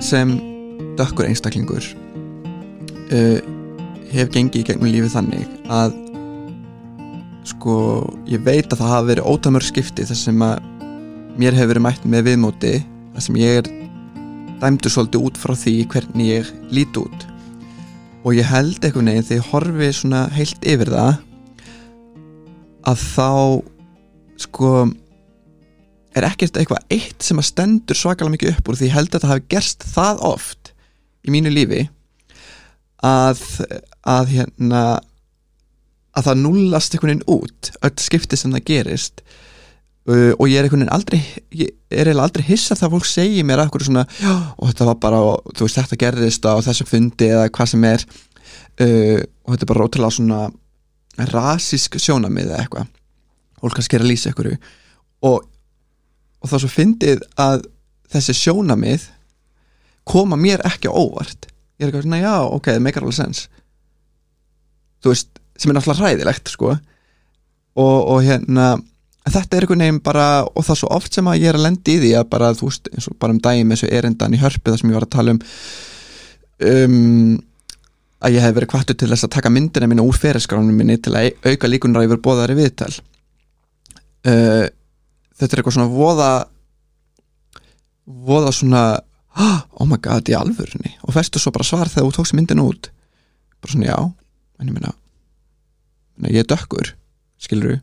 sem dökkur einstaklingur hef gengið í gegnum lífið þannig að sko ég veit að það hafa verið ótal mörg skipti þar sem að mér hefur verið mætt með viðmóti þar sem ég dæmdur svolítið út frá því hvernig ég lít út og ég held einhvern veginn þegar ég horfi svona heilt yfir það að þá sko ekkert eitthvað eitt sem að stendur svakalega mikið upp úr því ég held að það hafi gerst það oft í mínu lífi að það núllast einhvern veginn út öll skipti sem það gerist og ég einhvern veginn aldrei aldrei hissa það fólk segir mér að eitthvað svona og þetta var bara, þú veist þetta gerðist á þessum fundi eða hvað sem og þetta er bara ótrúlega svona rasísk sjónarmið eða eitthvað fólk kannski að lýsa einhverju og það svo fyndið að þessi sjónarmið koma mér ekki á óvart ég eitthvað svona, já, ok, það meikar alveg sens þú veist, sem náttúrulega hræðilegt, sko og þetta einhvern veginn bara og það svo oft sem að ég að lendi í því að bara, þú veist, eins og bara daginn með þessu erindan í Hörpu þar sem ég var að tala að ég hef verið hvattur til þess að taka myndina mína úr ferilskránum minni til að auka líkunar að ég verið boðaðar í viðtal þetta eitthvað svona voða svona oh my god, í alvörunni og festu svo bara svar þegar þú tókst myndina út bara svona já en ég meina ég er dökkur, skilurðu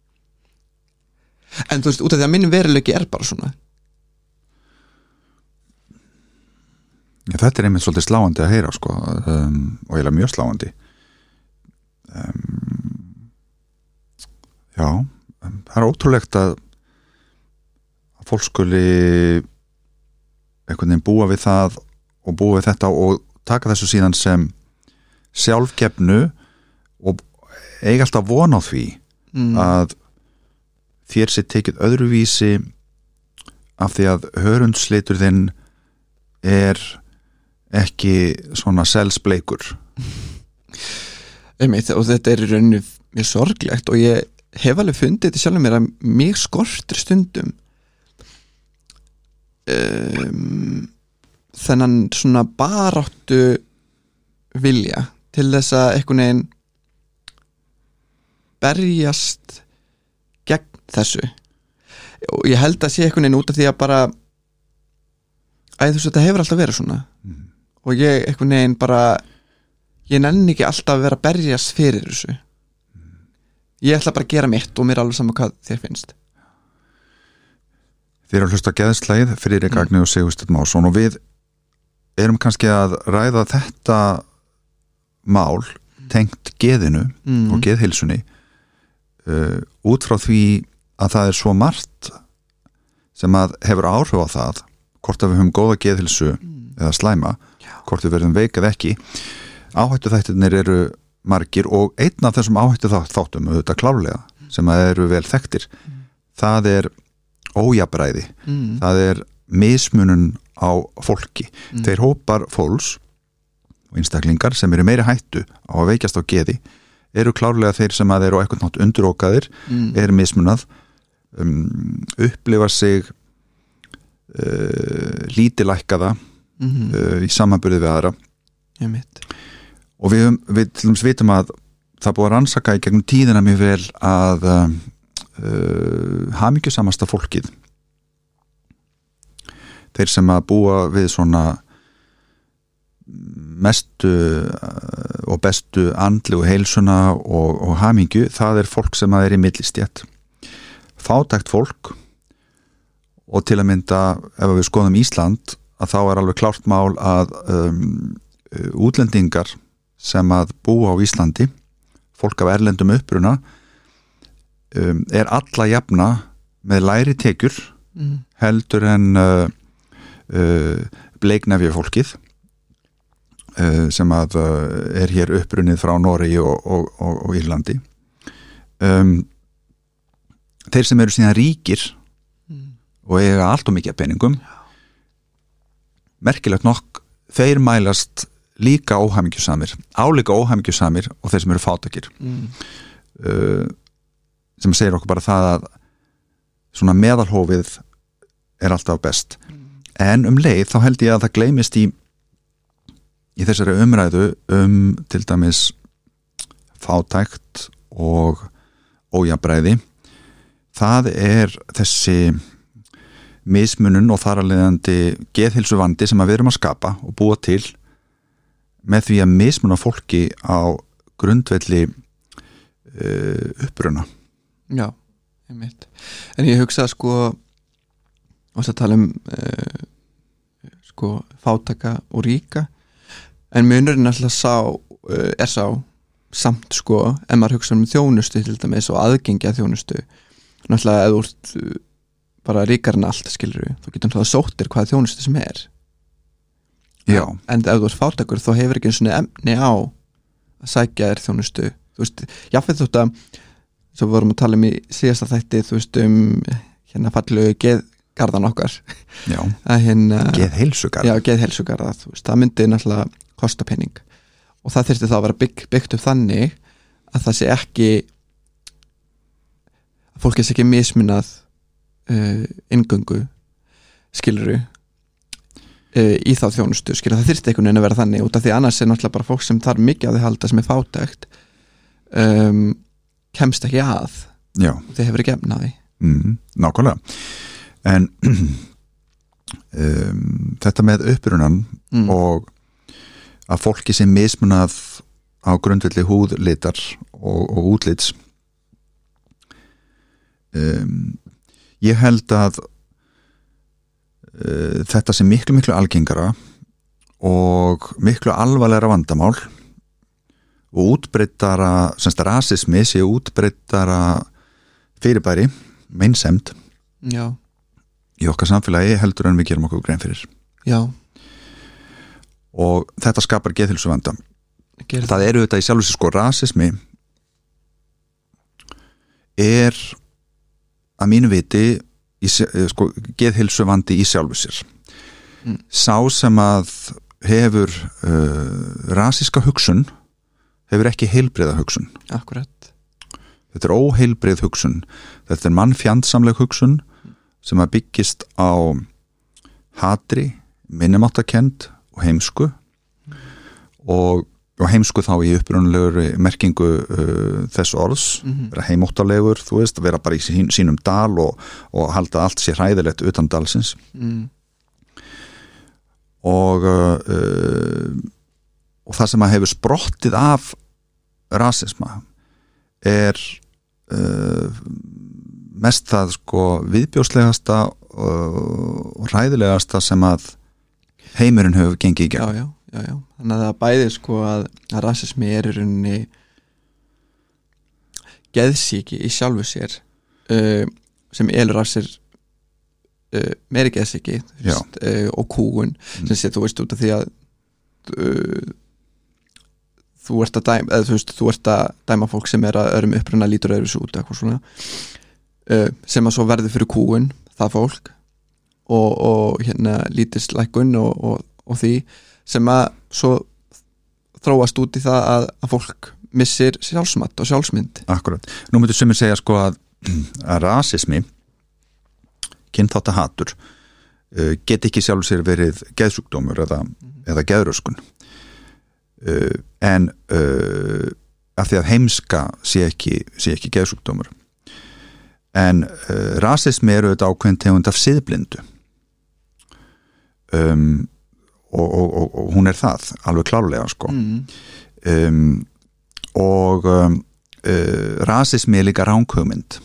en þú veist, út af því að minn veruleiki er bara svona Já, þetta er einmitt svolítið sláandi að heyra sko, og eiginlega mjög sláandi já það er ótrúlegt að fólk skuli einhvern veginn búa við það og búa við þetta og taka þessu síðan sem sjálfgefnu og eiga alltaf von á því að þér sé tekið öðruvísi af því að hörundslitur þinn er ekki svona selsbleikur einmitt og þetta er í rauninu mjög sorglegt og ég hef alveg fundið þetta sjálfum mér að mig skortir stundum þennan svona baráttu vilja til þess að einhvern veginn berjast gegn þessu og ég held að sé einhvern veginn út af því að bara þú veist þetta hefur alltaf verið svona og ég einhvern veginn bara ég nenni ekki alltaf að vera að berjast fyrir þessu ég ætla bara að gera mitt og mér er alveg saman hvað þér finnst Þið eru að hlusta á Geðslægið Friðrik Agni og Sigursteinn Másson og við erum kannski að ræða þetta mál tengt geðinu og geðheilsunni út frá því að það er svo margt sem að hefur áhrif á það hvort að við höfum góða geðheilsu eða slæma, hvort við verðum veik eða ekki áhættu þættirnir eru margir og einn af þessum áhættu þáttum auðvitað klárlega sem að eru vel þekktir það er ójafnræði það er mismunun á fólki þeir hópar fólks og einstaklingar sem eru meiri hættu á að veikjast á geði eru klárlega þeir sem að eru á eitthvað nátt undirókaðir eru mismunað upplifa sig lítilækkaða í samanburði við aðra og við til dæmis vitum að það búið að rannsaka í gegnum tíðina mjög vel að hamingjusamasta fólkið þeir sem að búa við svona mestu og bestu andlegu heilsuna og hamingju, það er fólk sem að er í millistétt fátækt fólk og til að mynda ef við skoðum Ísland að þá er alveg klárt mál að útlendingar sem að búa á Íslandi fólk af erlendum uppruna er alla jafna með læri tekjur heldur en bleiknefja fólkið sem að er hér upprunnið frá Noregi og Írlandi þeir sem eru síðan ríkir og eiga allt og mikið af peningum merkilegt nokk þeir mælast líka óhamingjusamir álíka óhamingjusamir og þeir sem eru fátækir sem segir okkur bara það að svona meðalhófið er alltaf best en leið þá held ég að það gleymist í þessari umræðu til dæmis fátækt og ójafnræði. Það þessi mismunun og þar af leiðandi geðheilsuvandi sem við erum að skapa og búa til með því að mismuna fólki á grundvelli uppruna. Já, einmitt. En ég hugsa sko að tala sko fátæka og ríka, en munurinn alltaf sá samt sko, ef maður hugsa þjónustu til dæmis og aðgengi að þjónustu, náttúrulega ef þú ert bara ríkar en allt, skilur þú getur náttúrulega sóttir hvaða þjónustu sem Já. En ef þú ert fátækur þá hefur ekki einu svona efni á að sækja þér þjónustu, þú veist, jáfnveg þótt að svo vorum að tala í síðasta þætti, þú veist, hérna fallegu geðgarðan okkar að geðheilsugarða. Já, geðheilsugarða, þú veist, það myndi náttúrulega kosta pening og það þyrfti þá að vera byggt upp þannig að það sé ekki að fólk sé ekki mismunað inngöngu, skilurðu í þá þjónustu, skilur, það þyrfti einhvern veginn að vera þannig út af því annars náttúrulega bara fólk sem þarf mikið að þið halda sem fátækt kemst ekki að þið hefur ekki efnaði. Nákvæmlega. En þetta með upprunan og að fólki sem mismunað á grundvelli húðlitar og útlits, ég held að þetta sé miklu algengara og miklu alvarlegra vandamál og útbreiddara, semst rasismi sé útbreiddara fyrirbæri, meinsemd í okkar samfélagi heldur en við gerum okkur grein fyrir. Já. Og þetta skapar geðheilsuvanda. Það auðvitað í sjálfu sér sko, rasismi að mínu viti sko, geðheilsuvandi í sjálfu sér. Sá sem að hefur rasíska hugsun hefur ekki heilbrigða hugsun. Akkurat. Þetta óheilbrigð hugsun. Þetta mannfjandsamleg hugsun sem að byggist á hatri, minnumáttarkennd og heimsku og heimsku þá í upprunalegri merkingu þess orðs, vera heimóttalegur, þú veist, vera bara í sínum dal og halda allt sér hræðilegt utan dalsins. Og það sem að hefur sprottið af rasisma mest það sko viðbjóslegasta og hræðilegasta sem að heimurinn hefur gengið í gegn. Já. Þannig að það bæði sko að rasismi í rauninni geðsýki í sjálfu sér sem elur af sér meiri geðsýki og kúgun sem sé, þú veist, út af því að þú ert að dæma fólk sem að öðrum uppruna lítur öðru svo út eitthvað svona sem að svo verður fyrir kúgun það fólk og hérna lítislækkun og því sem að svo þróast út í það að fólk missir sjálfsmat og sjálfsmynd. Akkurat. Nú myndir sumir segja sko að rasismi, kynþáttahatur get ekki sjálf sér verið geðsjúkdómur eða geðröskun. En af því að heimska sé ekki geðsjúkdómur. En rasismi auðvitað ákveðin tegund af siðblindu. Og hún það alveg klárlega sko. Og rasismi líka ranghugmynd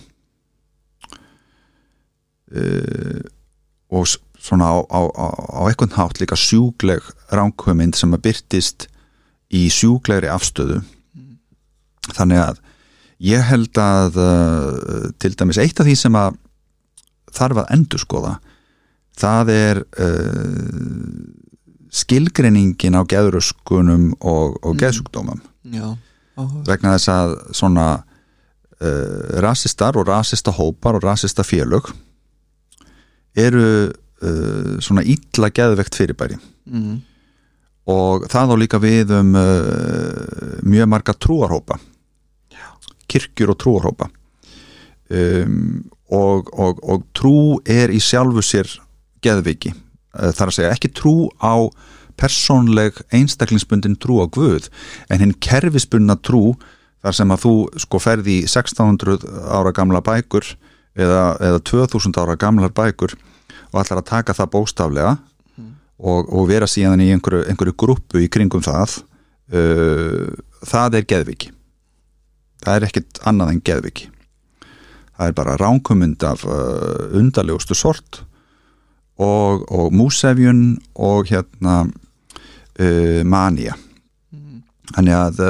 og svona á einhvern hátt líka sjúkleg ranghugmynd sem að birtist í sjúklegri afstöðu. Þannig að ég held að til dæmis eitt af því sem að þarf að endurskoða það skilgreiningin á geðröskunum og geðsjúkdómum. Já. Vegna þess að svona rasistar og rasista hópar og rasista félög eru svona illa geðveikt fyrirbæri. Og það á líka við mjög marga trúarhópa, kirkjur og trúarhópa. Og trú í sjálfu sér geðveiki þar að segja ekki trú á persónleg einstaklingsbundin trú á Guð, en hinn kerfisbundna trú þar sem að þú sko ferði í 1600 ára gamla bækur eða 2000 ára gamlar bækur og ætlar að taka það bókstaflega og vera síðan í einhverju grúppu í kringum það er geðveiki. Það er ekkert annað en geðveiki. Það er bara ránkumynd af undarlegustu sort og músefjun og manía. Þannig að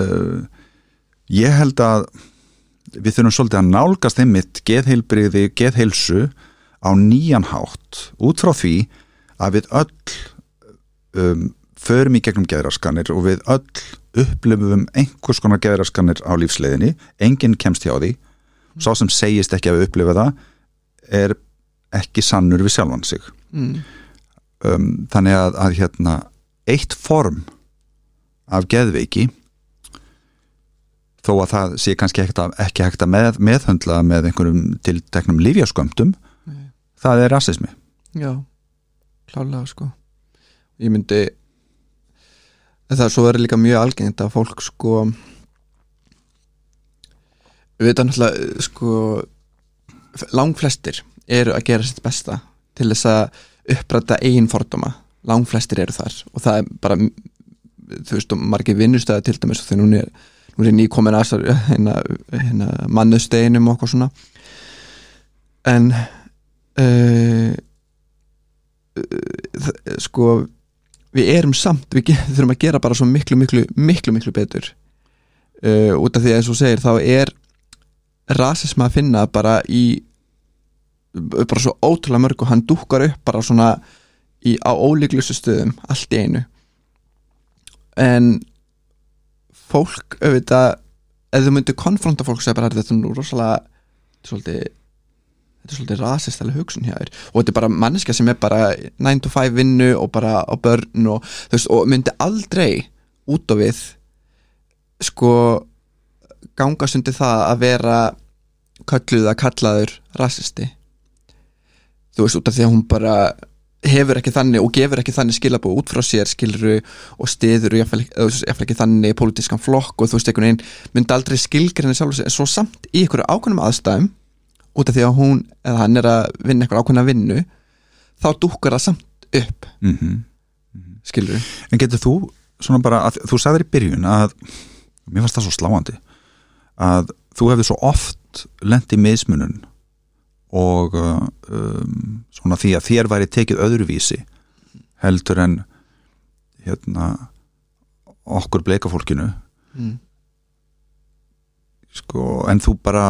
ég held að við þurfum svolítið að nálgast einmitt geðheilbrigði, geðheilsu á nýjan hátt út frá því að við öll förum í gegnum geðraskanir og við öll upplifum einhvers konar geðraskanir á lífsleiðinni, enginn kemst hjá því, sá sem segist ekki að upplifa það er ekki sannur við sjálfan sig. Þannig að eitt form af geðveiki, þó að það sé kannski ekki hægt að meðhöndla með einhverjum tilteknum lyfjaskömmtum, það er rasismi. Já, klárlega sko. Ég myndi það svo er líka mjög algengt að fólk sko við veitum náttúrulega sko langflestir eru að gera sitt besta til þess að uppræta eigin fordóma, langflestir eru þar og það er bara, þú veist, margir vinnustæði til dæmis og þegar nú er nýkomin að hérna mannusteginum og eitthvað svona en sko við erum samt, við þurfum að gera bara svo miklu betur út af því að eins og segir þá er rasisma að finna bara bara svo ótrúlega mörg og hann dúkkar upp bara svona á ólíklustu stöðum allt í einu en fólk auðvitað ef þú myndir konfronta fólk og segja bara þetta er nú rosalega þetta er svolítið rasistalega hugsun hjá þér og þetta er bara manneskja sem er bara 9 to 5 vinnu og bara á börn og þú veist og myndi aldrei út á við sko gangast undir það að vera kölluð að kallaður rasisti þú veist út af því að hún bara hefur ekki þannig og gefur ekki þannig skilabóð út frá sér skiluru og stiður og jafnvel ekki þannig pólitískan flokk og þú veist einhvern veginn myndi aldrei skilgreina sjálf en svo samt í einhverju ákveðnum aðstæðum út af því að hún eða hann er að vinna eitthvað ákveðna vinnu þá dúkkar það samt upp skilur við. En getur þú svona bara að þú sagðir í byrjun að mér fannst það svo sláandi að þú hefur svo oft lent í mismunun og svona því að þér væri tekið öðruvísi heldur en okkur bleikafólkinu sko en þú bara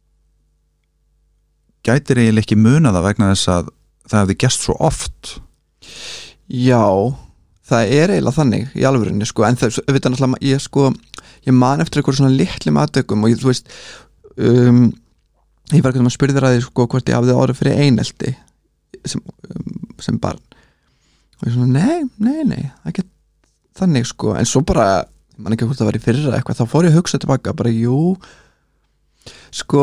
gætir eiginlega ekki muna það vegna þess að það hefði gerst svo oft. Já, það er eiginlega þannig í alvörinni sko, en það er náttúrulega ég man eftir eitthvað svona litli matökum og þú veist ég var ekki að spyrja þér að því sko hvort ég hafði orðið fyrir einelti sem barn og ég svona nei ekki þannig sko, en svo bara ég man ekki hvort það var í fyrra eitthvað, þá fór ég að hugsa tilbaka bara jú sko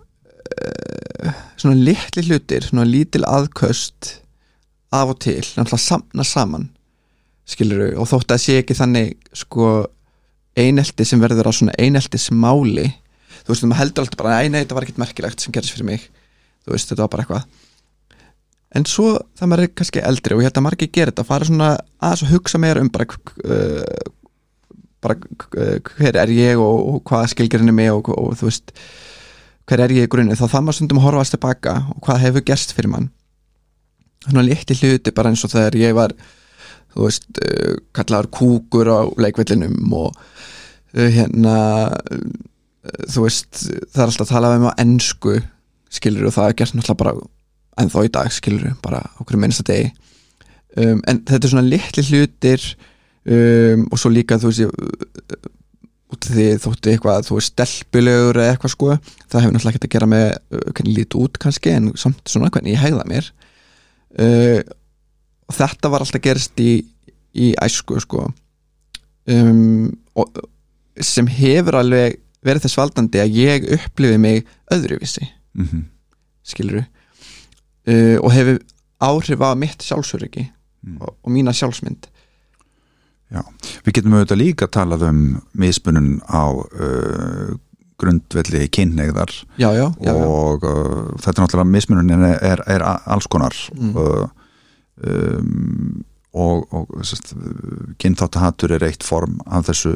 svona litli hlutir, svona lítil aðköst af og til, náttúrulega samna saman skilurðu, og þótt að sé ekki þannig sko einelti sem verður á svona eineltismáli þú veist, maður heldur alltaf bara, nei, þetta var ekkert merkilegt sem gerðist fyrir mig, þú veist, þetta var bara eitthvað en svo það maður er kannski eldri og ég held að margir gera þetta, fara svona aðeins að hugsa meira bara hver er ég og hvað skilgreina mig og þú veist hver er ég í grunni, þá það maður stundum að horfast tilbaka og hvað hefur gerst fyrir mann svona litli hluti bara eins og þegar ég var þú veist, kallaður kúkur á leikvellinum og þú veist, það er alltaf að tala um á ensku, skilur og það er gert náttúrulega bara ennþá í dag skilur, bara okkur minnsta degi en þetta er svona litli hlutir og svo líka þú veist út af því þótti eitthvað þú veist stelpulegur eða eitthvað sko það hefur náttúrulega ekkert að gera með hvernig lít út kannski en samt svona hvernig ég hegða mér og þetta var alltaf gerist í æsku sko og sem hefur alveg verið þess valdandi að ég upplifi mig öðruvísi skilurðu og hefur áhrif á mitt sjálfsöryggi og mína sjálfsmynd. Já, við getum auðvitað líka talað mismunun á grundvelli kynhneigðar og þetta er náttúrulega mismunin er alls konar og kynþáttahatur er eitt form af þessu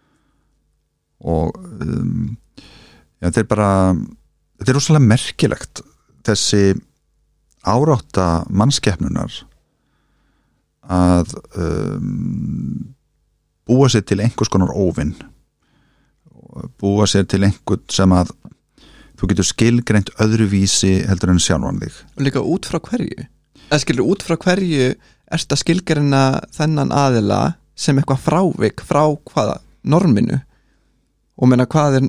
og þetta er rosalega merkilegt þessi árátta mannskepnunar að búa sér til einhvers konar óvinn, búa sér til einhvern sem að þú getur skilgreint öðruvísi heldur en sjálfan þig. Og líka út frá hverju? Eða skilur út frá hverju ertu að skilgreina þennan aðila sem eitthvað frávik frá hvaða norminu og meina hvað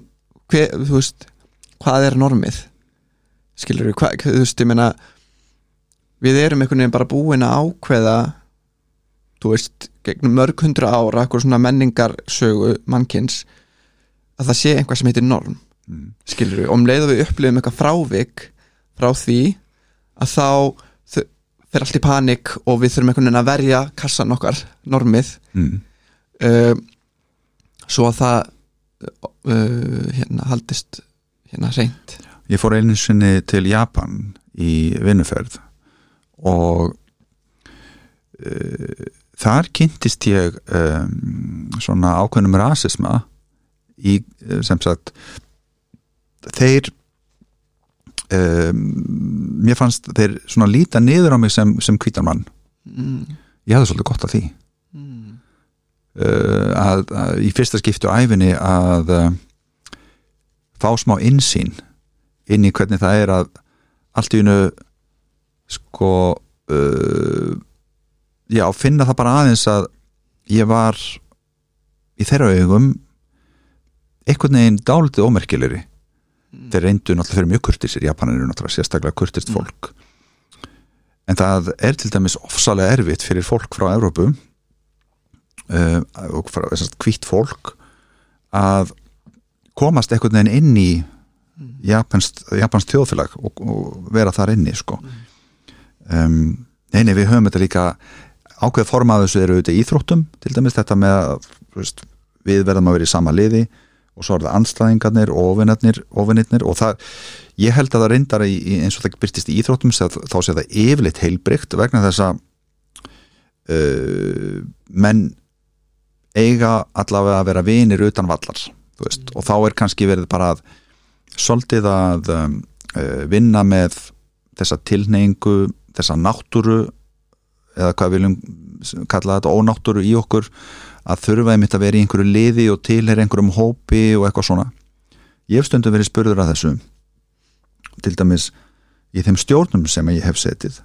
er normið? Skilur ég meina við erum einhvern veginn bara búin að ákveða gegnum mörg 100 ára eitthvað svona menningarsögu mannkyns að það sé einhvað sem heitir norm skilur við, og leið og við upplifum eitthvað frávik frá því að þá fer allt í panik og við þurfum einhvern veginn að verja kassan okkar, normið svo að það haldist hreint. Ég fór einu sinni til Japan í vinnuferð og þar kynntist ég svona ákveðnum rasisma í sem sagt þeir mér fannst þeir svona líta niður á mig sem hvítan mann ég hafði svolítið gott af því að í fyrsta skipti á ævinni að fá smá innsýn inn í hvernig það er að allt í einu sko finna það bara aðeins að ég var í þeirra augum einhvern veginn dálítið ómerkilegri þeir reyndu náttúrulega fyrir mjög kurtisir Japanar eru náttúrulega sérstaklega kurtist fólk en það er til dæmis ofsalega erfitt fyrir fólk frá Evrópu og frá hvítt fólk að komast einhvern veginn inn í Japans þjóðfélag og vera þar inni sko nei, við höfum þetta líka ákveð form af þessu eru auðvitað íþróttum til dæmis þetta með að við verðum að vera í sama liði og svo er það andstæðingarnir og óvinnirnir og það, ég held að það reyndar eins og það byrtist í íþróttum þá sé það yfirleitt heilbrigt vegna þess að menn eiga allavega að vera vinir utan vallar og þá er kannski verið bara að svolítið að vinna með þessa tilhneigingu þessa náttúru eða hvað viljum kalla þetta ónáttúru í okkur að þurfa einmitt að vera í einhverju liði og tilheyra einhverjum hópi og eitthvað svona ég hef stundum verið spurður að þessu til dæmis í þeim stjórnum sem ég hef setið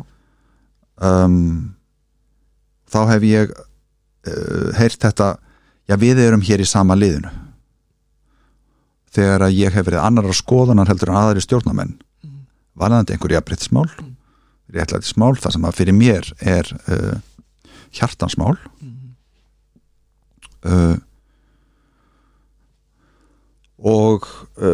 þá hef ég heyrt þetta við erum hér í sama liðinu þegar að ég hef verið annarra skoðunar heldur en aðri stjórnamenn varðandi einhver jafnréttismál réttlætismál, það sem að fyrir mér er hjartansmál og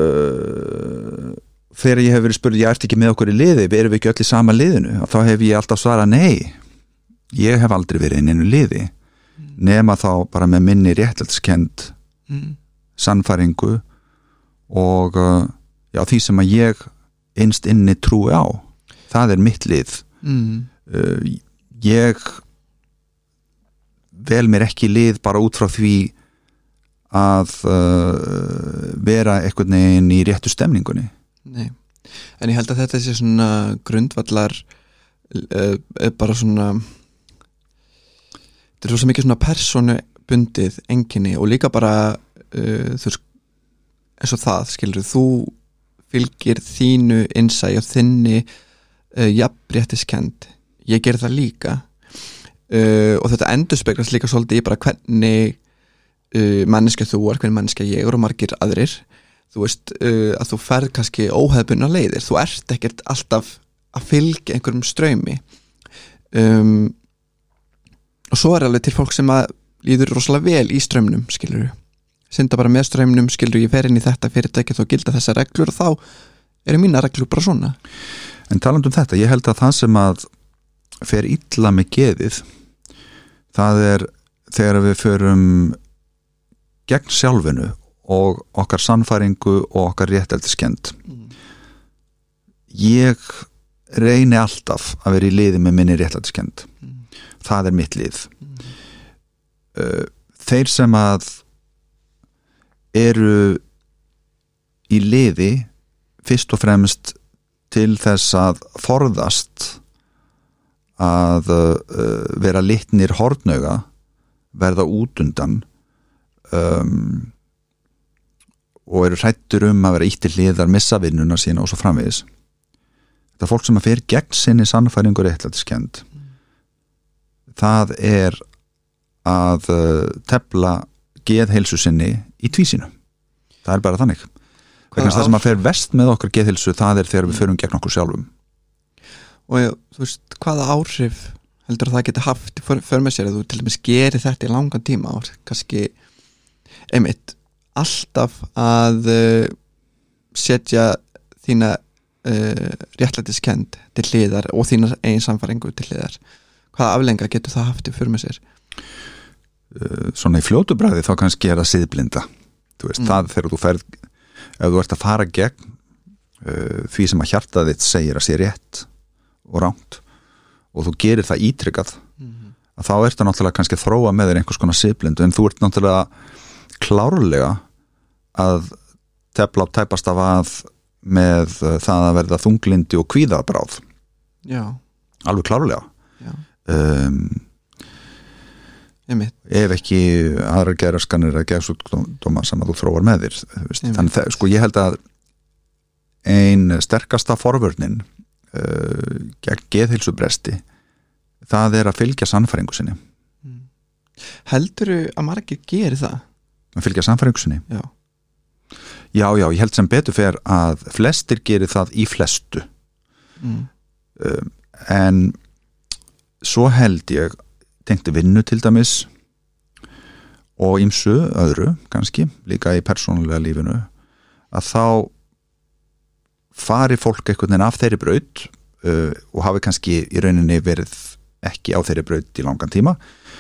þegar ég hef verið spurð ég ert ekki með okkur í liði, erum við ekki öll í sama liðinu þá hef ég alltaf svarað nei ég hef aldrei verið inn í einu liði nema þá bara með minni réttlætiskend sannfæringu og því sem að ég innst inni trúi á það er mitt lið ég vel mér ekki lið bara út frá því að vera einhvern veginn í réttu stemningunni. Nei, en ég held að þetta sé svona grundvallar bara svona þetta er svo mikið svona persónubundið einkenni og líka bara þú veist eins og það, skilur þú fylgir þínu innsæi og þinni jafnréttiskend ég ger það líka og þetta endurspeglast líka svolítið í bara hvernig manneskja þú er, hvernig manneskja ég er og margir aðrir þú veist að þú ferð kannski óhefðbundnar leiðir, þú ert ekkert alltaf að fylgja einhverjum straumi og svo er alveg til fólk sem að líður rosalega vel í straumnum, skilur synda bara með straumnum, skilur ég fer inn í þetta fyrirtæki þá gilda þessar reglur og þá eru mína reglur bara svona. En talandi um þetta, ég held að það sem að fer illa með geðið, það þegar við förum gegn sjálfinu og okkar sannfæringu og okkar réttlætiskennd. Ég reyni alltaf að vera í liði með minni réttlætiskennd. Það mitt lið. Þeir sem að eru í liði fyrst og fremst til þess að forðast að vera litnir hornauga, verða út undan og eru hrættur að vera ýttir hliðar, missa vinnuna sína og svo framvegis. Þetta er fólk sem að fer gegn sinni sannfæringu og réttlætiskennd. Það að tefla geðheilsu sinni í tvísinu. Það er bara þannig. Vegna það sem að fer verst með okkar geðheilsu, það þegar við förum gegn okkur sjálfum. Og þú veist, hvaða áhrif heldur það geti haft för með sér að þú til dæmis gerir þetta í langan tíma og kannski einmitt alltaf að setja þína réttlætiskennd til hliðar og þína eigin sannfæringu til hliðar. Hvaða afleiðingar getur það haft för með sér? Svona í fljótu bragði þá kannski það siðblinda. Þú veist, það þegar þú ferð, ef þú ert að fara gegn því sem að hjartað þitt segir að sé rétt og rangt og þú gerir það ítrykkað, að þá ertu náttúrulega kannski að þróa með þér einhvers konar siðblindu, en þú ert náttúrulega klárlega að tefla á tæpast af að með það að verða þunglindi og kvíðabráð. Já. Alveg klárlega. Já. Ef ekki aðrar geðraskanir eða geðsjúkdóma sem að þú þróar með þér. Þannig sko ég held að ein sterkasta forvörnin gegn geðheilsubresti, það að fylgja sannfæringu sinni. Heldurðu að margir geri það? Að fylgja sannfæringu sinni? Já. Já, ég held sem betur fer að flestir geri það í flestu. En svo held ég tengti vinnu til dæmis og ýmsu öðru kannski, líka í persónulega lífinu, að þá fari fólk einhvern veginn af þeirri braut og hafi kannski í rauninni verið ekki á þeirri braut í langan tíma,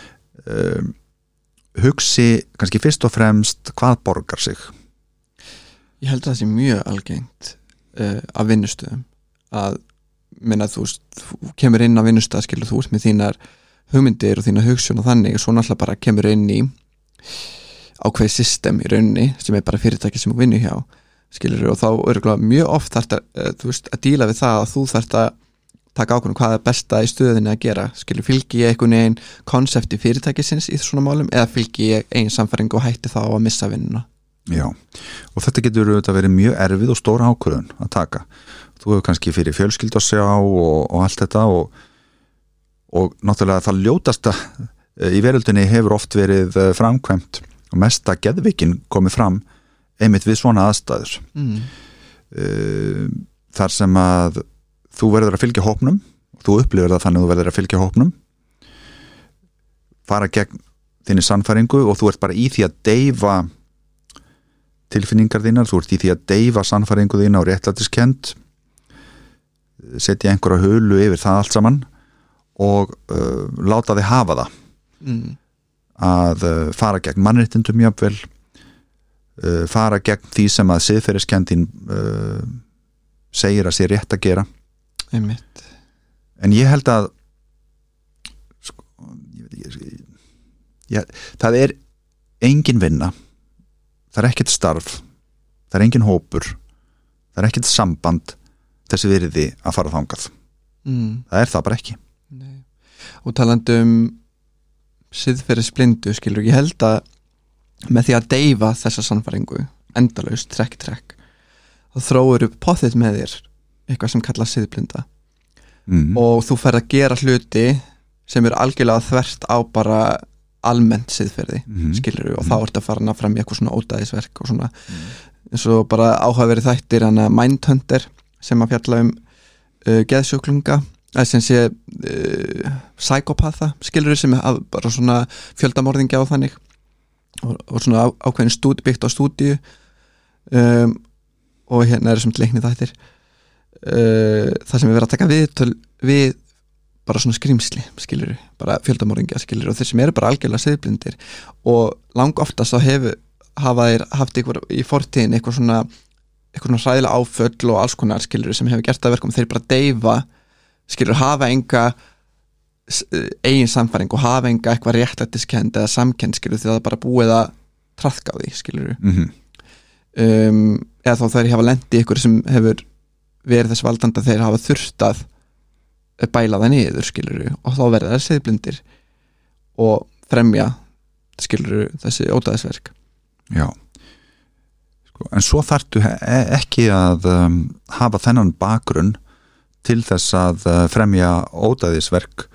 hugsi kannski fyrst og fremst hvað borgar sig. Ég held að það sé mjög algengt af vinnustöðum að minna þú kemur inn á vinnustöð, skilur þú ert með þínar hugmyndir og þína hugsun og þannig og svo náttúrulega bara kemur inn í ákveðið system í rauninni sem bara fyrirtæki sem þú vinnur hjá, skilur, og þá er mjög oft þarft að díla við það að þú þarft að taka ákvörðun hvað er besta í stöðinni að gera, skilur, fylgi ég einhvern veginn konsepti fyrirtækisins í svona málum eða fylgi ég eigin sannfæringu og hætti þá að missa vinnuna. Já, og þetta getur verið mjög erfið og stóra ákvörðun að taka. Þú hefur kannski fyrir fjölskyldu að sjá og allt þetta og náttúrulega það ljótasta í veröldinni hefur oft verið framkvæmt og mesta geðveikin komið fram einmitt við svona aðstæður. Þar sem að þú verður að fylgja hópnum og þú upplifir það þannig að þú verður að fylgja hópnum, fara gegn þinni sannfæringu og þú ert bara í því að deyfa tilfinningar þínar, þú ert í því að deyfa sannfæringu þína og réttlætiskennd, setja einhverja hulu yfir það allt saman og láta þig hafa það. Að fara gegn mannréttindum jafnvel, fara gegn því sem að siðferðiskenndin segir að sé rétt að gera. Einmitt. En ég held að sko, það er engin vinna, það er ekkert starf, það er engin hópur, það er ekkert samband þessi virði að fara þangað. Það er það bara ekki. Nei. Og talandi siðferðisblindu, skilur, ég held að með því að deyfa þessa sannfæringu endalaust, trekk þá þróir upp pottið með þér eitthvað sem kallast siðblinda og þú ferð að gera hluti sem er algjörlega þvert á bara almennt siðferði, skilur, og þá ertu að fara fram í eitthvað svona ódæðisverk og svona eins og bara áhugaverið þættir Mindhunter sem að fjalla geðsjúklinga sem sé psykopatha, skilur, sem er bara svona fjöldamorðingja og þannig og svona ákveðin byggt á stúdíu og hérna sem leikni þættir það sem er verið að taka við bara svona skrýmsli, skilur bara fjöldamorðingja, skilur, og þeir sem eru bara algjörlega siðblindir og lang oftast þá hafa þeir haft eitthvað í fortíðin eitthvað svona hræðilega áföll og alls konar, skilur, sem hefur gert það verkum þeir bara deyfa, skilur, hafa enga eigin samfæring og hafa enga eitthvað réttlættiskend eða samkend, skilur, því það er bara búið að traðka á því, skilur eða þá þeir hafa lent í eitthvað sem hefur verið þess valdanda þeir hafa þurft að bæla það niður, skilur, og þá verða það siðblindir og fremja, skilur, þessi ódæðisverk. Já, sko, en svo þarftu ekki að hafa þennan bakgrunn til þess að fremja ódæðisverk.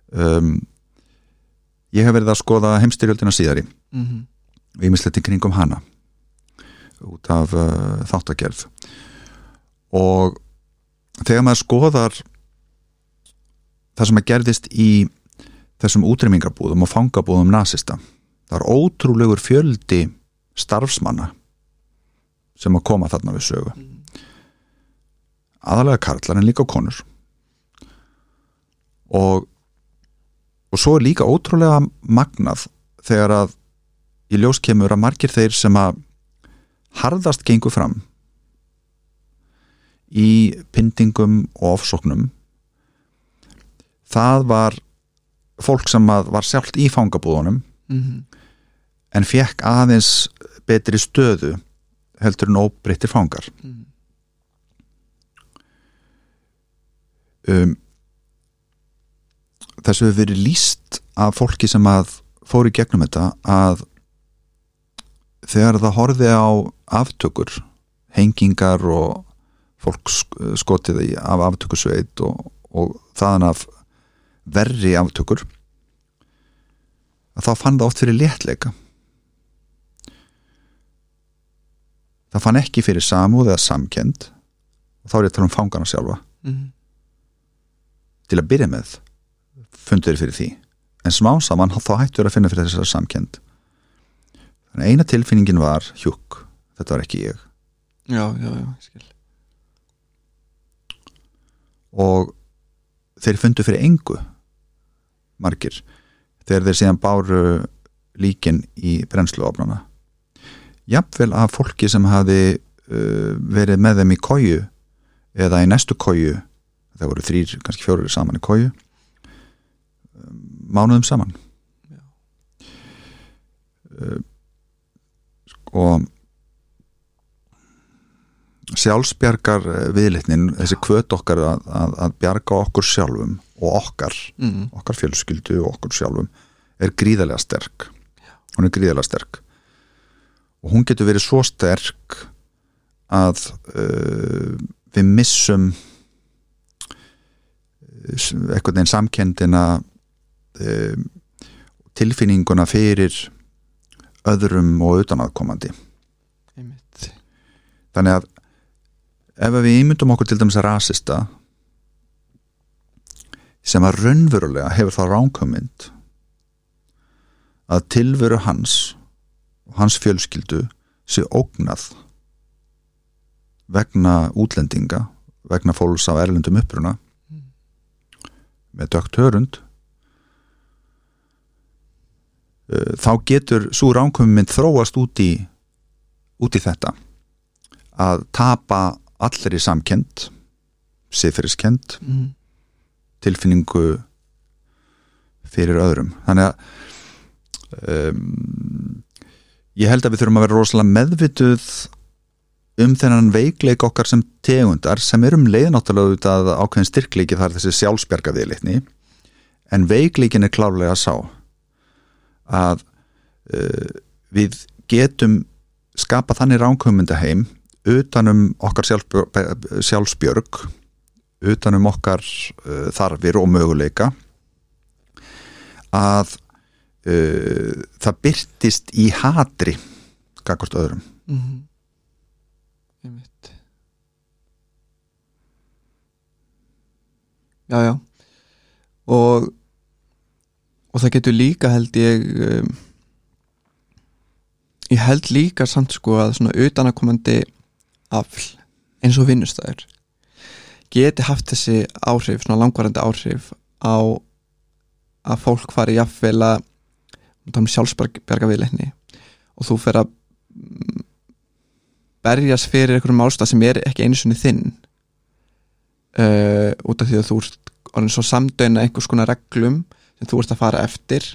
Ég hef verið að skoða heimsstyrjöldina síðari og ýmislegt í kringum hana út af þáttagerð og þegar maður skoðar það sem að gerðist í þessum útrýmingarbúðum og fangabúðum nasista, það er ótrúlegur fjöldi starfsmanna sem að koma þarna við sögu aðalega karlar en líka konur og svo er líka ótrúlega magnað þegar að í ljós kemur að margir þeir sem að harðast gengur fram í pyndingum og ofsóknum það var fólk sem að var sjálft í fangabúðunum en fekk aðeins betri stöðu heldur en óbreyttir fangar þessu hefur verið lýst af fólki sem að fóru í gegnum þetta að þegar það horfði á aftökur, hengingar og fólk skotið af aftökusveit og þaðan af verri aftökur að þá fann það oft fyrir léttleika það fann ekki fyrir samúð eða samkend og þá er ég að tala um fangana sjálfa til að byrja með fundur fyrir því en smá saman þá hættur að finna fyrir þessar samkend þannig eina tilfinningin var hjúk, þetta var ekki ég já, skil og þeir fundu fyrir engu margir þegar þeir síðan báru líkin í brennsluofnana jafnvel af fólki sem hafi verið með þeim í koju eða í næstu koju það voru 3, kannski 4 saman í koju mánuðum saman og sjálfsbjargar viðleitnin, þessi hvöt okkar að bjarga okkur sjálfum og okkar fjölskyldu og okkur sjálfum er gríðarlega sterk hún er gríðarlega sterk og hún getur verið svo sterk að við missum einhvern veginn samkendina tilfinninguna fyrir öðrum og utanaðkomandi þannig að ef við ímyndum okkur til dæmis að rasista sem að raunverulega hefur þá ránkömynd að tilveru hans og hans fjölskyldu sé ógnað vegna útlendinga vegna fólks á erlendum uppruna með dökkt hörund þá getur svo ránkömynd þróast út í þetta að tapa allir í samkend siðferðiskend tilfinningu fyrir öðrum þannig að ég held að við þurfum að vera rosalega meðvituð þennan veikleik okkar sem tegundar sem leið náttúrulega að ákveðin styrkleiki það þessi sjálfsbjarga viðleitni en veikleikin klárlega sá að við getum skapa þannig ránkömyndaheim utanum okkar sjálfsbjörg utanum okkar þarfir og möguleika að það birtist í hatri gagnvart öðrum Einmitt. Já og það getur líka held ég held líka samt sko að svona utanakomandi afl eins og vinnustæður geti haft þessi áhrif, svona langvarandi áhrif á að fólk fari jafnvel að sjálfsbjarga viðleitni og þú fer að berjast fyrir einhverjum málstað sem ekki einu sinni þinn út af því að þú ert orðin svo samdöina einhvers konar reglum sem þú ert að fara eftir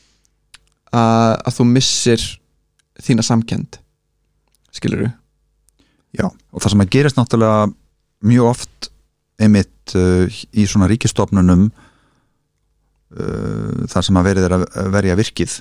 að þú missir þína samkennd, skilurðu? Já, og það sem að gerist náttúrulega mjög oft einmitt í svona ríkisstofnunum þar sem að verið að verja virkið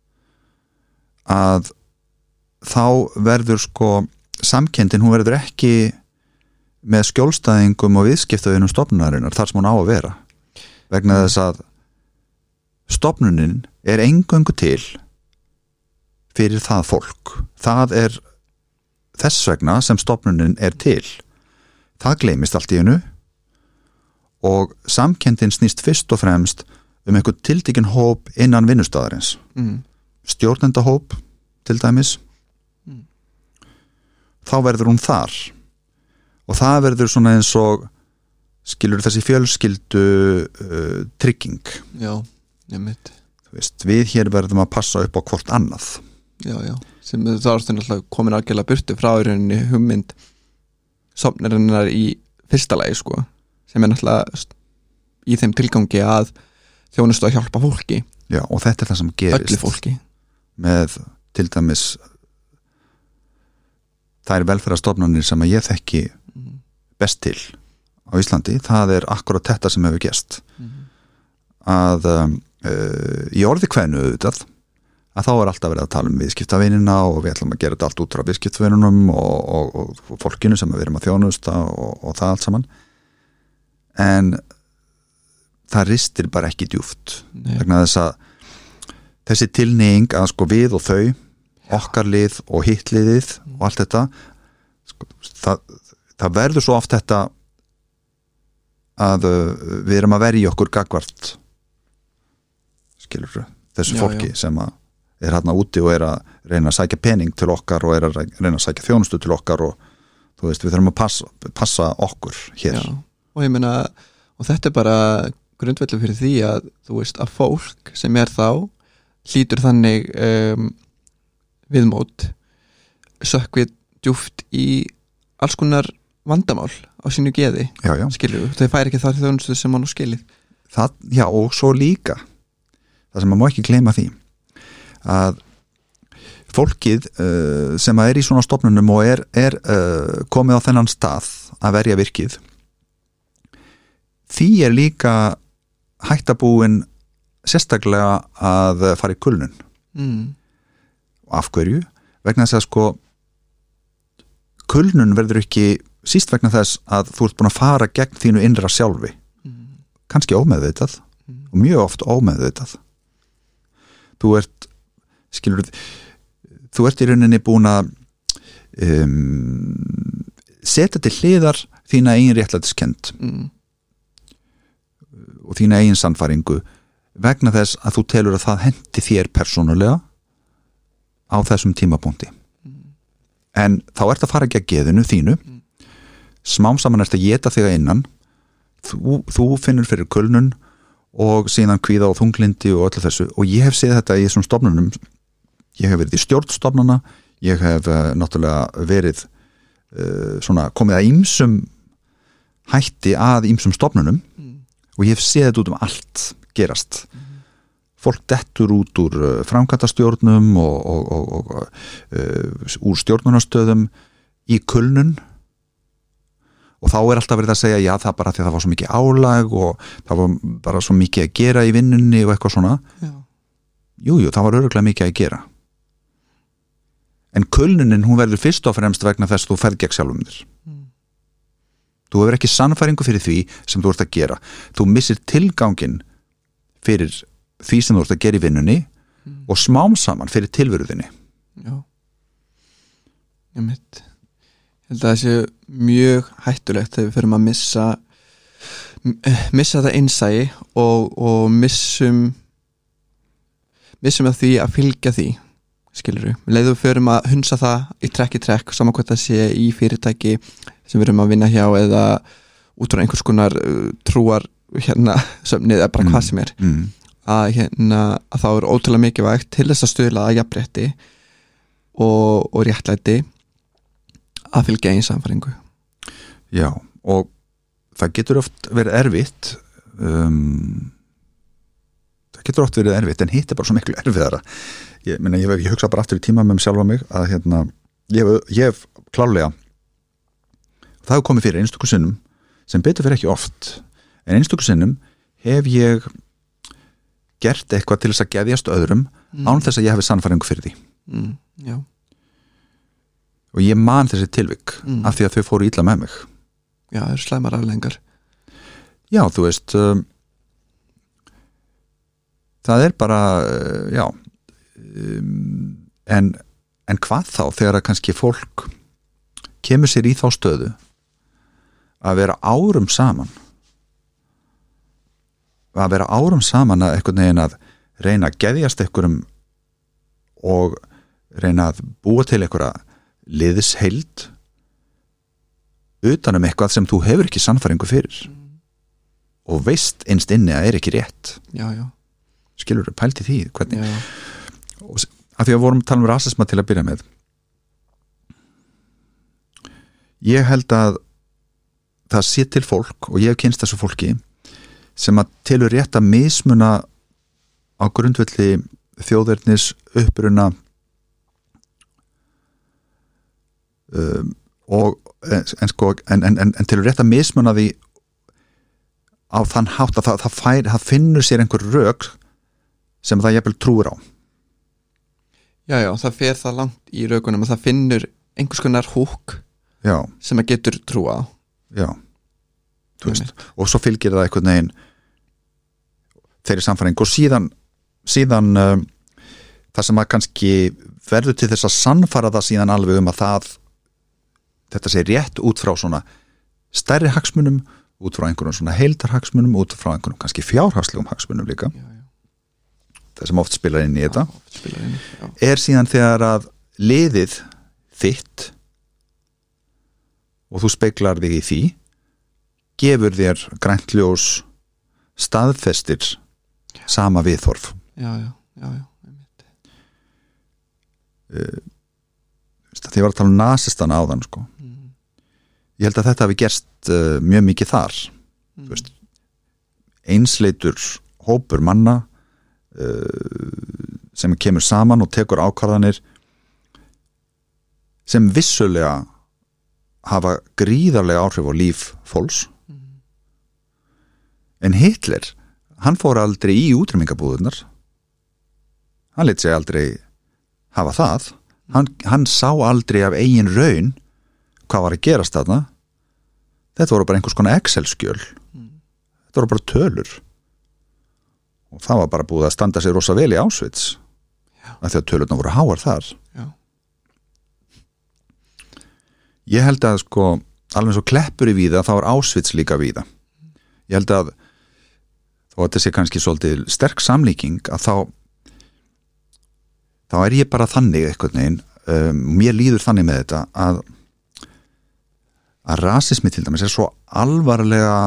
að þá verður sko samkenndin, hún verður ekki með skjólstæðingum og viðskiptavinum stofnunarinnar þar sem hún á að vera vegna þess að stofnunin eingöngu til fyrir það fólk, það þess vegna sem stofnunin til það gleymist allt í einu og samkenndin snýst fyrst og fremst einhvern tiltekinn hóp innan vinnustaðarins stjórnendahóp til dæmis þá verður hún þar og það verður svona eins og skilur þessi fjölskyldu trygging já, nefnitt við hér verðum að passa upp á hvort annað já, sem þá er þetta komin algjörlega burtu frá rauninni hugmynd sofnarinnar í fyrsta lagi sko, sem náttúrulega í þeim tilgangi að þjónustu að hjálpa fólki já, og þetta það sem gerist öllu fólki með til dæmis þær velferðarstofnanir sem að ég þekki best til á Íslandi, það akkurat þetta sem hefur gerst að í orði kveðnu auðvitað að þá alltaf verið að tala viðskiptavinina og við ætlum að gera þetta allt út frá viðskiptavinunum og fólkinu sem við erum að þjónusta og það allt saman en það ristir bara ekki djúpt vegna þess að þessi tilneying að sko við og þau okkar lið og hitt liðið og allt þetta sko, það verður svo oft þetta að við erum að verja okkur gagvart skilur þessu fólki sem að hérna úti og að reyna að sækja pening til okkar og að reyna að sækja þjónustu til okkar og þú veist, við þurfum að passa okkur hér. Já, og ég meina og þetta bara grundveldur fyrir því að þú veist, að fólk sem þá hlýtur þannig viðmót sökkvið djúpt í alls konar vandamál á sínu geði, skilur þau fær ekki þar þjónustu sem hann á skilið það, já, og svo líka það sem maður má ekki gleyma því að fólkið sem að í svona stofnunum og komið á þennan stað að verja virkið því líka hættabúin sérstaklega að fara í kulnun af hverju? Vegna þess að sko kulnun verður ekki síst vegna þess að þú ert búin að fara gegn þínu innra sjálfi kannski ómeðvitað og mjög oft ómeðvitað þú ert í rauninni búin að setja til hliðar þína eigin réttlætiskennd og þína eigin sannfæringu vegna þess að þú telur að það hendi þér persónulega á þessum tímapunkti en þá ert að fara ekki að geðinu þínu smám saman ert að éta þig að innan þú finnur fyrir kulnun og síðan kvíða og þunglindi og öllu þessu og ég hef séð þetta í þessum stofnunum ég hef verið í stjórnstofnana ég hef náttúrulega verið svona komið að ýmsum hætti að ýmsum stofnunum og ég hef séð þetta út allt gerast fólk dettur út úr framkvæmdastjórnum og úr stjórnunastöðum í kulnun og þá alltaf verið að segja já það bara því að það var svo mikið álag og það var bara svo mikið að gera í vinnunni og eitthvað svona jújú, það var örugglega mikið að gera en kulnunin hún verður fyrst og fremst vegna þess að þú ferð gegn sjálfum þér þú hefur ekki sannfæringu fyrir því sem þú ert að gera þú missir tilgangin fyrir því sem þú ert að gera í vinnunni og smám saman fyrir tilveruðinni já ég mitt ég held að það sé mjög hættulegt þegar við förum að missa það innsæi og missum að því að fylgja því skilurðu, við leiðum við förum að hunsa það í trekk saman hvað það sé í fyrirtæki sem við erum að vinna hjá eða út frá einhvers konar trúar söfnið eða bara hvað sem er að þá er ótrúlega mikilvægt til þess að stuðla að jafnrétti og réttlæti að fylgja einn sannfæringu. Já, og það getur oft verið erfitt en hitt er bara svo miklu erfiðara. Ég hugsa bara aftur í tíma með mig sjálfa mig að ég hef klárlega, það hefur komið fyrir einstöku sinnum sem betur fyrir ekki oft, en einstöku sinnum hef ég gert eitthvað til þess að geðjast öðrum án þess að ég hefi sannfæringu fyrir því. Já. Og ég man þessi tilvik af því að þau fóru illa með mig. Já, það eru slæmar afleiðingar. Já, þú veist það er bara en hvað þá þegar að kannski fólk kemur sér í þá stöðu að vera árum saman að einhvern veginn að reyna að geðjast einhverjum og reyna að búa til einhverja liðsheild utan eitthvað sem þú hefur ekki sannfæringu fyrir og veist innst inni að er ekki rétt. Já. Skilur þú pælt í því hvernig? Já. Og að því að vorum að tala rasisma til að byrja með, ég held að það sé til fólk og ég hef kynst þessu fólki sem að telur rétt að mismuna á grundvelli þjóðernis uppruna en telur rétt að mismuna því á þann hátt að það finnur sér einhver rök sem það jafnvel trúir á. Já, það fer það langt í rökunum að það finnur einhvers konar húk sem að getur trúa á. Já, þú veist, og svo fylgir það einhvern veginn þeirri samfæring og síðan það sem að kannski verður til þess að sannfæra það síðan alveg að þetta sé rétt út frá svona stærri hagsmunum, út frá einhverjum svona heildarhagsmunum, út frá einhverjum kannski fjárhagslegum hagsmunum líka. Já. Það sem oft spilar inn í þetta er síðan þegar að liðið þitt og þú speglar þig í því gefur þér grænt ljós staðfestir sama viðhorf. Já. Þegar ég var að tala nasistana áðan ég held að þetta hafi gerst mjög mikið þar. Þú veist, einsleitur hópur manna sem kemur saman og tekur ákvarðanir sem vissulega hafa gríðarlega áhrif á líf fólks en Hitler hann fór aldrei í útrýmingabúðurnar, hann lét sig aldrei hafa það, hann sá aldrei af eigin raun hvað var að gerast þarna. Þetta voru bara einhvers konar Excel-skjöl, þetta voru bara tölur og það var bara búið að standa sig rosa vel í Auschwitz af því að tölurna voru háar þar. Já. Ég held að alveg svo Kleppur í víða þá er Auschwitz líka víða. Ég held að þó að þetta sé kannski svolítið sterk samlíking að þá er ég bara þannig einhvern veginn, mér líður þannig með þetta að rasismi til dæmis er svo alvarlega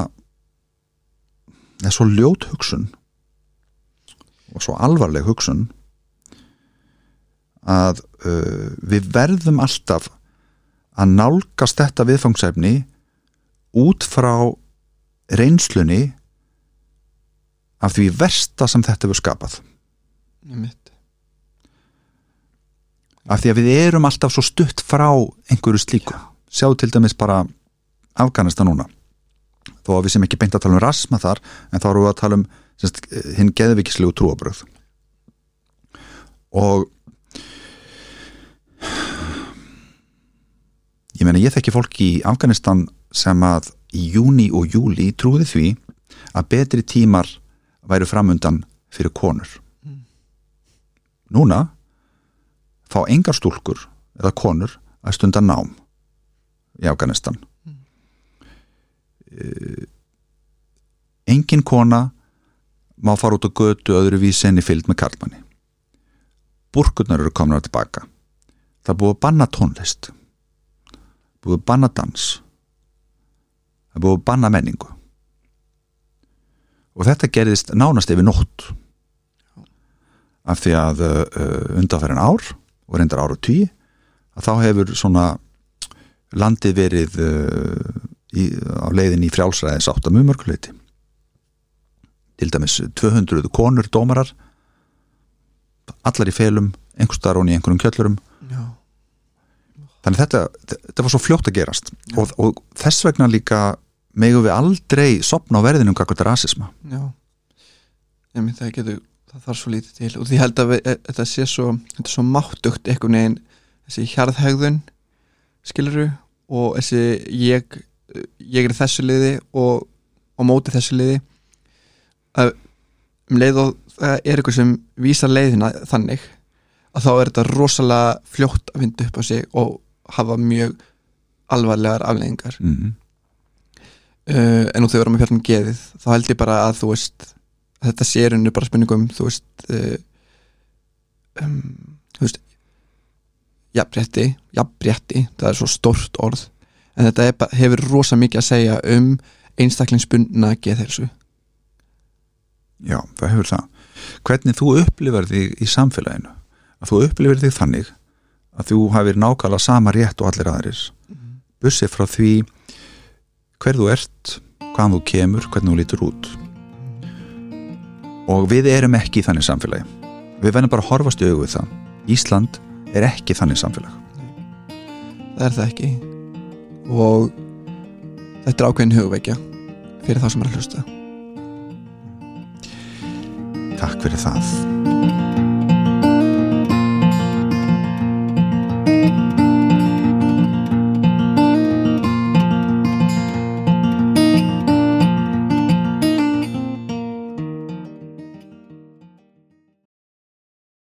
er svo ljót hugsun og svo alvarleg hugsun að við verðum alltaf að nálgast þetta viðfangsefni út frá reynslunni af því versta sem þetta hefur skapað. Af því að við erum alltaf svo stutt frá einhverju slíku. Sjáðu til dæmis bara Afganistan núna. Þó að við sem ekki beint að tala rasisma þar, en þá erum við að tala hinn geðvikislegu trúarbrögð. Og ég meina, ég þekki fólk í Afganistan sem að í júní og júlí trúði því að betri tímar væru framundan fyrir konur. Núna fá engar stúlkur eða konur að stunda nám í Afganistan. Engin kona má fara út á götu öðru vísi enn í fylgd með karlmanni. Búrkurnar eru komnar tilbaka. Það er búið að banna tónlist, búið að banna dans, það er búið að banna menningu. og þetta gerðist nánast yfir nótt af því að undanfærin ár og reyndar ár og 10 að þá hefur svona landið verið á leiðin í frjálsræðis átt að mjög mörguleiti til dæmis 200 konur dómarar allar í felum, einhvers staðar og í einhverjum kjöllurum Já. Þannig þetta var svo fljótt að gerast og þess vegna líka megum við aldrei sofna á verðinum gagnvart rasisma. Já, það þarf svo lítið til og því held að þetta sé svo máttugt einhvern veginn, þessi hjarðhegðun skilurðu og þessi ég er í þessu liði og móti þessu liði að leið og það er eitthvað sem vísar leiðina þannig að þá er þetta rosalega fljótt að vinda upp á sig og hafa mjög alvarlegar afleiðingar en nú þegar við erum að fjalla geðið þá held ég bara að þú veist að þetta sé rauninu bara spurningum þú veist jafnrétti, það er svo stórt orð en þetta hefur rosa mikið að segja einstaklingsbundna geðheilsu. Já, það hefur það. Hvernig þú upplifar þig í samfélaginu að þú upplifir þig þannig að þú hafir nákvæmlega sama rétt og allir aðrir bussið frá því hver þú ert, hvaðan þú kemur, hvernig þú lítur út og við erum ekki í þannig samfélagi við verðum bara að horfast í augu við það Ísland er ekki þannig samfélag það er það ekki og þetta er ákveðin hugvekja fyrir þá sem er að hlusta Takk fyrir það